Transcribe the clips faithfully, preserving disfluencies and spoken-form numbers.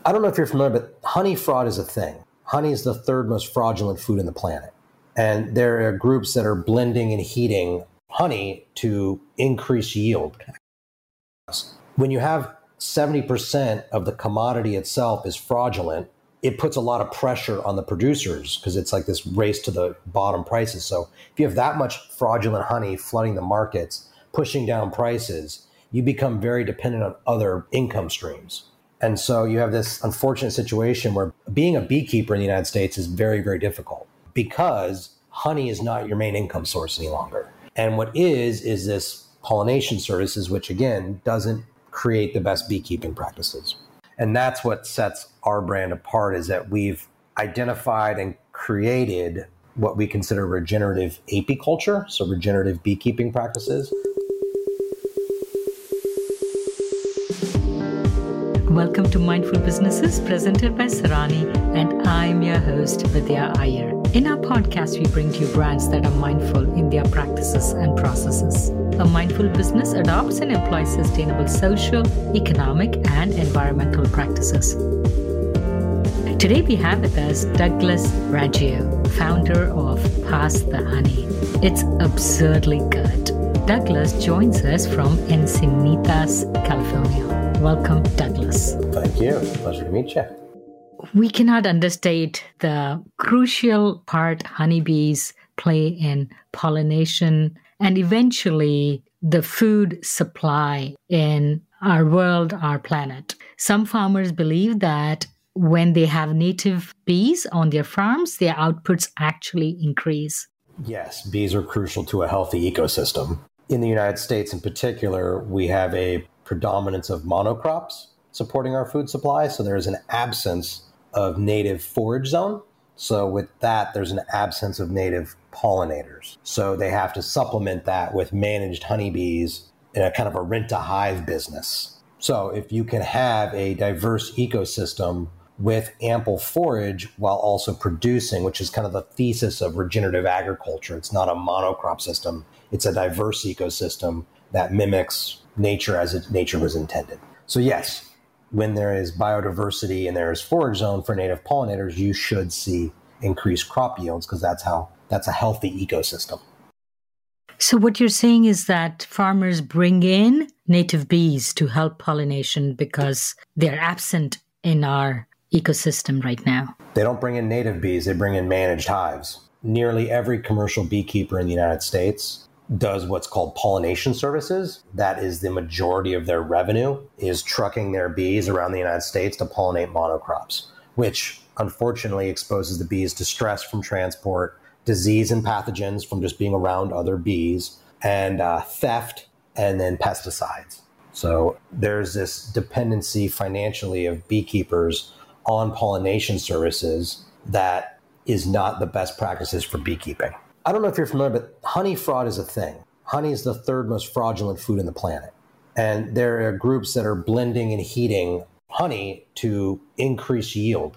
I don't know if you're familiar, but honey fraud is a thing. Honey is the third most fraudulent food on the planet. And there are groups that are blending and heating honey to increase yield. When you have seventy percent of the commodity itself is fraudulent, it puts a lot of pressure on the producers because it's like this race to the bottom prices. So if you have that much fraudulent honey flooding the markets, pushing down prices, you become very dependent on other income streams. And so you have this unfortunate situation where being a beekeeper in the United States is very, very difficult because honey is not your main income source any longer. And what is, is this pollination services, which again, doesn't create the best beekeeping practices. And that's what sets our brand apart, is that we've identified and created what we consider regenerative apiculture, so regenerative beekeeping practices. Welcome to Mindful Businesses, presented by Sarani, and I'm your host, Vidya Iyer. In our podcast, we bring to you brands that are mindful in their practices and processes. A mindful business adopts and employs sustainable social, economic, and environmental practices. Today, we have with us Douglas Raggio, founder of Pass the Honey. It's absurdly good. Douglas joins us from Encinitas, California. Welcome, Douglas. Thank you. Pleasure to meet you. We cannot understate the crucial part honeybees play in pollination and eventually the food supply in our world, our planet. Some farmers believe that when they have native bees on their farms, their outputs actually increase. Yes, bees are crucial to a healthy ecosystem. In the United States in particular, we have a predominance of monocrops supporting our food supply. So there is an absence of native forage zone. So with that, there's an absence of native pollinators. So they have to supplement that with managed honeybees in a kind of a rent-to-hive business. So if you can have a diverse ecosystem with ample forage while also producing, which is kind of the thesis of regenerative agriculture, it's not a monocrop system, it's a diverse ecosystem that mimics nature as it, nature was intended. So yes, when there is biodiversity and there is forage zone for native pollinators, you should see increased crop yields because that's how that's a healthy ecosystem. So what you're saying is that farmers bring in native bees to help pollination because they're absent in our ecosystem right now. They don't bring in native bees, they bring in managed hives. Nearly every commercial beekeeper in the United States does what's called pollination services. That is the majority of their revenue, is trucking their bees around the United States to pollinate monocrops, which unfortunately exposes the bees to stress from transport, disease and pathogens from just being around other bees, and uh, theft, and then pesticides. So there's this dependency financially of beekeepers on pollination services that is not the best practices for beekeeping. I don't know if you're familiar, but honey fraud is a thing. Honey is the third most fraudulent food on the planet. And there are groups that are blending and heating honey to increase yield.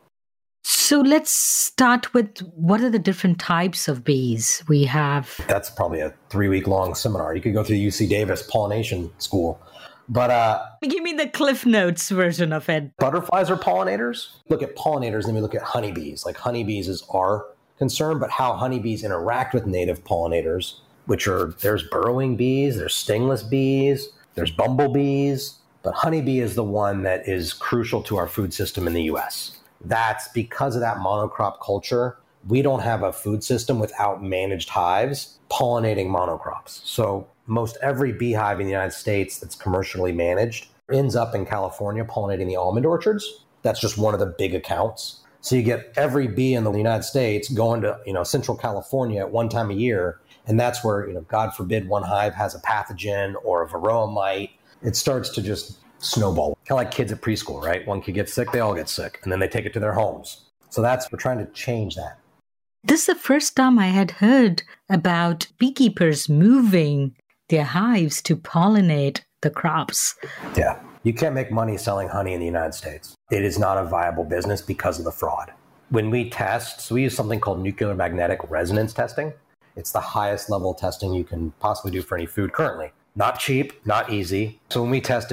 So let's start with what are the different types of bees we have? That's probably a three-week long seminar. You could go through U C Davis pollination school. But uh, give me the Cliff Notes version of it. Butterflies are pollinators. Look at pollinators, then we look at honeybees. Like honeybees is our concern, but how honeybees interact with native pollinators, which are, there's burrowing bees, there's stingless bees, there's bumblebees, but honeybee is the one that is crucial to our food system in the U S. That's because of that monocrop culture. We don't have a food system without managed hives pollinating monocrops. So most every beehive in the United States that's commercially managed ends up in California pollinating the almond orchards. That's just one of the big accounts. So you get every bee in the United States going to, you know, Central California at one time a year. And that's where, you know, God forbid one hive has a pathogen or a varroa mite. It starts to just snowball. Kind of like kids at preschool, right? One kid gets sick, they all get sick. And then they take it to their homes. So that's, we're trying to change that. This is the first time I had heard about beekeepers moving their hives to pollinate the crops. Yeah. You can't make money selling honey in the United States. It is not a viable business because of the fraud. When we test, so we use something called nuclear magnetic resonance testing. It's the highest level testing you can possibly do for any food currently. Not cheap, not easy. So when we tested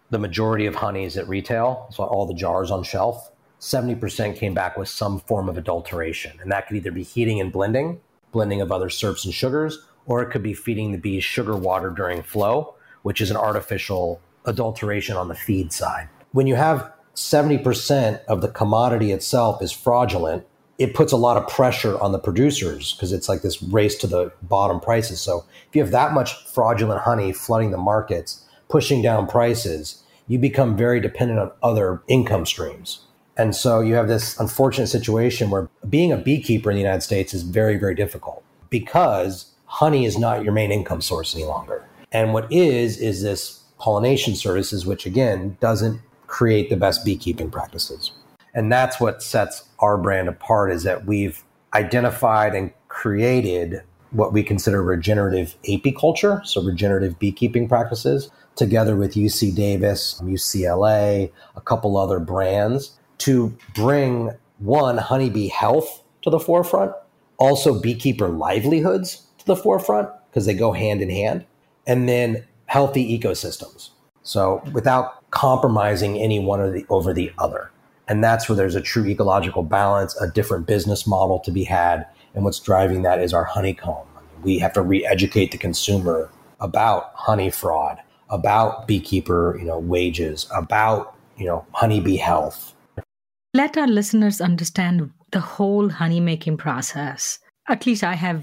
the majority of honeys at retail, so all the jars on shelf, seventy percent came back with some form of adulteration. And that could either be heating and blending, blending of other syrups and sugars, or it could be feeding the bees sugar water during flow, which is an artificial adulteration on the feed side. When you have seventy percent of the commodity itself is fraudulent, it puts a lot of pressure on the producers because it's like this race to the bottom prices. So if you have that much fraudulent honey flooding the markets, pushing down prices, you become very dependent on other income streams. And so you have this unfortunate situation where being a beekeeper in the United States is very, very difficult because honey is not your main income source any longer. And what is, is this pollination services, which again, doesn't create the best beekeeping practices. And that's what sets our brand apart, is that we've identified and created what we consider regenerative apiculture, so regenerative beekeeping practices, together with U C Davis, U C L A, a couple other brands, to bring, one, honeybee health to the forefront, also beekeeper livelihoods to the forefront, because they go hand in hand, and then healthy ecosystems. So without compromising any one or the, over the other. And that's where there's a true ecological balance, a different business model to be had. And what's driving that is our honeycomb. We have to re-educate the consumer about honey fraud, about beekeeper, you know, wages, about, you know, honeybee health. Let our listeners understand the whole honey making process. At least I have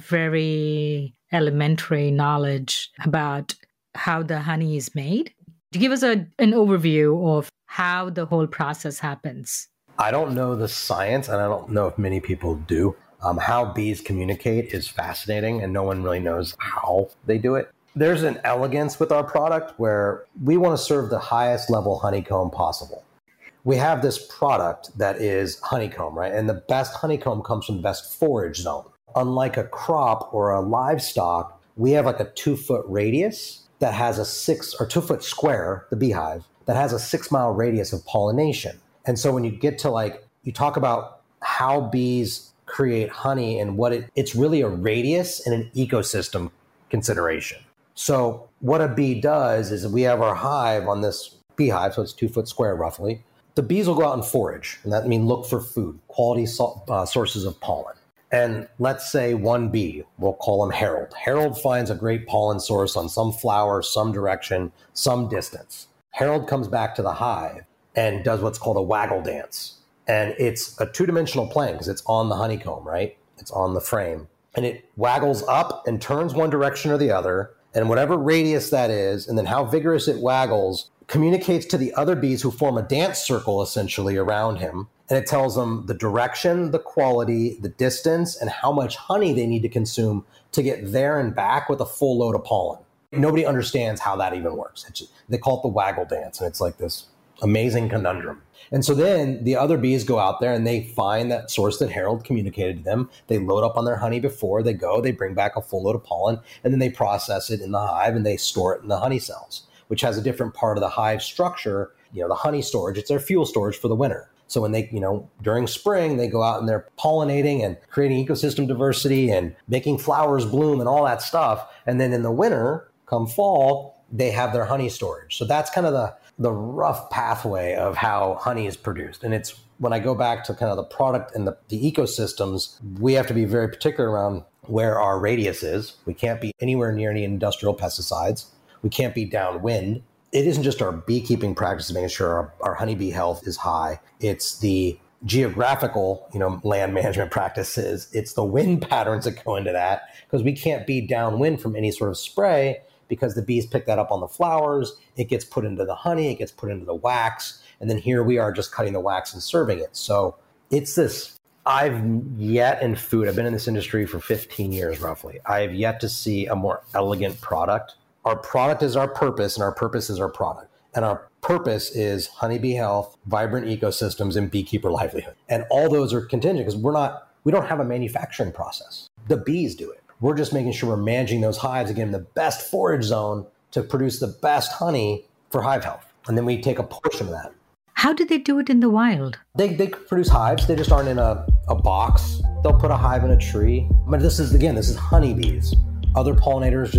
very elementary knowledge about how the honey is made. To give us a, an overview of how the whole process happens. I don't know the science, and I don't know if many people do. Um, how bees communicate is fascinating, and no one really knows how they do it. There's an elegance with our product where we want to serve the highest level honeycomb possible. We have this product that is honeycomb, right? And the best honeycomb comes from the best forage zone. Unlike a crop or a livestock, we have like a two foot radius that has a six or two foot square, the beehive, that has a six mile radius of pollination. And so when you get to like, you talk about how bees create honey and what it, it's really a radius and an ecosystem consideration. So what a bee does is we have our hive on this beehive, so it's two foot square roughly. The bees will go out and forage, and that means look for food, quality so, uh, sources of pollen. And let's say one bee, we'll call him Harold. Harold finds a great pollen source on some flower, some direction, some distance. Harold comes back to the hive and does what's called a waggle dance. And it's a two-dimensional plane because it's on the honeycomb, right? It's on the frame. And it waggles up and turns one direction or the other. And whatever radius that is, and then how vigorous it waggles, communicates to the other bees who form a dance circle essentially around him. And it tells them the direction, the quality, the distance, and how much honey they need to consume to get there and back with a full load of pollen. Nobody understands how that even works. It's just, they call it the waggle dance, and it's like this amazing conundrum. And so then the other bees go out there and they find that source that Harold communicated to them. They load up on their honey before they go. They bring back a full load of pollen, and then they process it in the hive and they store it in the honey cells, which has a different part of the hive structure. You know, the honey storage, it's their fuel storage for the winter. So when they, you know, during spring, they go out and they're pollinating and creating ecosystem diversity and making flowers bloom and all that stuff. And then in the winter, come fall, they have their honey storage. So that's kind of the, the rough pathway of how honey is produced. And it's when I go back to kind of the product and the, the ecosystems, we have to be very particular around where our radius is. We can't be anywhere near any industrial pesticides. We can't be downwind. It isn't just our beekeeping practices making sure our, our honeybee health is high. It's the geographical, you know, land management practices. It's the wind patterns that go into that, because we can't be downwind from any sort of spray because the bees pick that up on the flowers. It gets put into the honey. It gets put into the wax. And then here we are just cutting the wax and serving it. So it's this, I've yet in food, I've been in this industry for fifteen years roughly. I have yet to see a more elegant product. Our product is our purpose, and our purpose is our product. And our purpose is honeybee health, vibrant ecosystems, and beekeeper livelihood. And all those are contingent because we're not, we don't have a manufacturing process. The bees do it. We're just making sure we're managing those hives, again, the best forage zone to produce the best honey for hive health. And then we take a portion of that. How do they do it in the wild? They they produce hives. They just aren't in a, a box. They'll put a hive in a tree. But this is, again, this is honeybees. Other pollinators just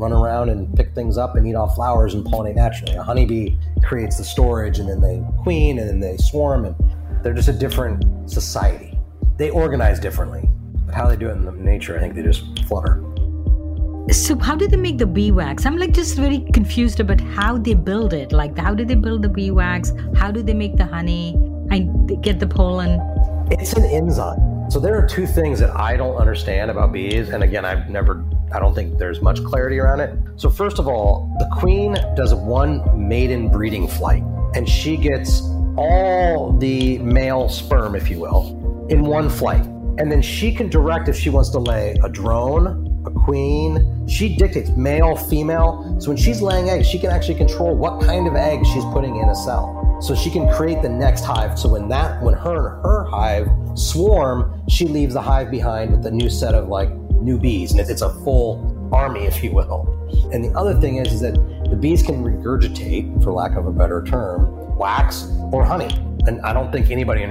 run around and pick things up and eat off flowers and pollinate naturally. A honeybee creates the storage, and then they queen, and then they swarm, and they're just a different society. They organize differently, but how they do it in nature, I think they just flutter. So how do they make the bee wax? I'm like just very confused about how they build it. Like, how do they build the bee wax? How do they make the honey and get the pollen? It's an enzyme. So there are two things that I don't understand about bees. And again, I've never, I don't think there's much clarity around it. So first of all, the queen does one maiden breeding flight, and she gets all the male sperm, if you will, in one flight. And then she can direct if she wants to lay a drone, a queen. She dictates male, female. So when she's laying eggs, she can actually control what kind of egg she's putting in a cell. So she can create the next hive. So when that, when her and her hive swarm, she leaves the hive behind with a new set of like new bees. And it's, it's a full army, if you will. And the other thing is, is that the bees can regurgitate, for lack of a better term, wax or honey. And I don't think anybody